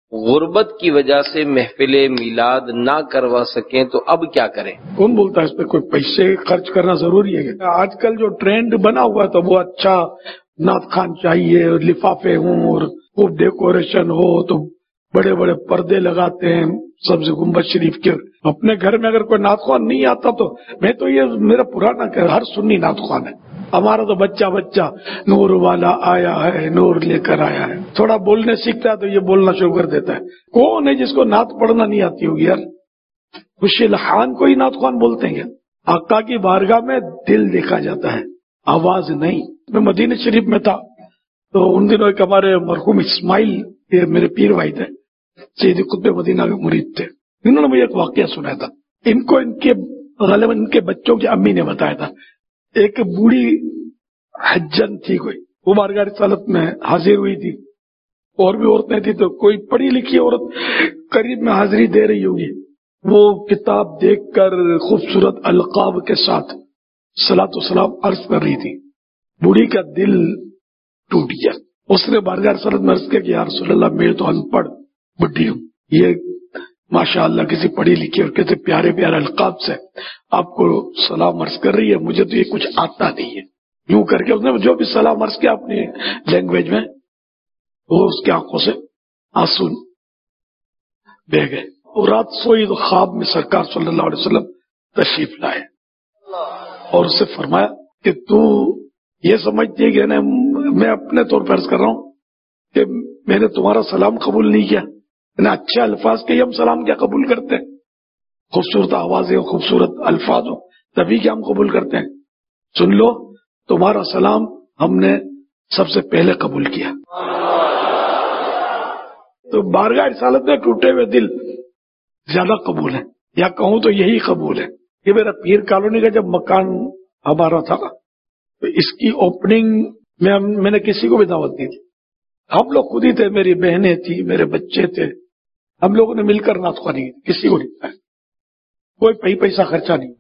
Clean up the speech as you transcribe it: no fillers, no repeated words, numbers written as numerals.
غربت کی وجہ سے محفل میلاد نہ کروا سکیں تو اب کیا کریں؟ کون بولتا ہے اس پہ کوئی پیسے خرچ کرنا ضروری ہے؟ آج کل جو ٹرینڈ بنا ہوا ہے تو وہ اچھا نعت خوان چاہیے، لفافے ہوں اور خوب ڈیکوریشن ہو، تو بڑے بڑے پردے لگاتے ہیں سبز گنبد شریف کے۔ اپنے گھر میں اگر کوئی نعت خوان نہیں آتا تو میں تو یہ میرا پرانا کہ ہر سنی نعت خوان ہے، ہمارا تو بچہ نور والا آیا ہے، نور لے کر آیا ہے، تھوڑا بولنے سیکھتا ہے تو یہ بولنا شروع کر دیتا ہے۔ کون ہے جس کو نعت پڑھنا نہیں آتی ہوگی یار؟ خوش الحان کو ہی نعت خوان بولتے ہیں۔ آقا کی بارگاہ میں دل دیکھا جاتا ہے، آواز نہیں۔ میں مدینہ شریف میں تھا تو ان دنوں ایک ہمارے مرحوم اسماعیل، یہ میرے پیر بھائی تھے، سیدی قطب مدینہ کے مرید تھے، انہوں نے مجھے ایک واقعہ سنایا تھا۔ ان کو غالباً ان کے بچوں کی امی نے بتایا تھا۔ ایک بوڑھی حجن تھی کوئی، وہ بارگاہ رسالت میں حاضر ہوئی تھی، اور بھی عورتیں تھی، تو کوئی پڑھی لکھی عورت قریب میں حاضری دے رہی ہوگی، وہ کتاب دیکھ کر خوبصورت القاب کے ساتھ صلاۃ و سلام عرض کر رہی تھی۔ بوڑھی کا دل ٹوٹ گیا، اس نے بارگاہ رسالت میں عرض کیا کہ یا رسول اللہ میں تو ان پڑھ بڈھی ہوں، یہ ماشاء اللہ کسی پڑھی لکھی اور کسی پیارے پیارے القاب سے آپ کو سلام عرض کر رہی ہے، مجھے تو یہ کچھ آتا نہیں ہے۔ یوں کر کے اس نے جو بھی سلام عرض کیا اپنی لینگویج میں، وہ اس کی آنکھوں سے آنسو بہ گئے۔ اور رات سوئی تو خواب میں سرکار صلی اللہ علیہ وسلم تشریف لائے اور اس سے فرمایا کہ تو یہ سمجھتی ہے کہ میں اپنے طور پر عرض کر رہا ہوں کہ میں نے تمہارا سلام قبول نہیں کیا، اچھے الفاظ کے ہم سلام کیا قبول کرتے ہیں؟ خوبصورت آوازیں ہو، خوبصورت الفاظ ہو، تبھی کیا ہم قبول کرتے ہیں؟ سن لو، تمہارا سلام ہم نے سب سے پہلے قبول کیا۔ تو بارگاہ رسالت میں ٹوٹے ہوئے دل زیادہ قبول ہے، یا کہوں تو یہی قبول ہے۔ یہ میرا پیر کالونی کا جب مکان ہمارا تھا تو اس کی اوپننگ میں نے کسی کو بھی دعوت دی تھی، ہم لوگ خود ہی تھے، میری بہنیں تھی، میرے بچے تھے، ہم لوگوں نے مل کر نعت خوانی کی، کسی کو نہیں، کوئی پیسہ خرچہ نہیں۔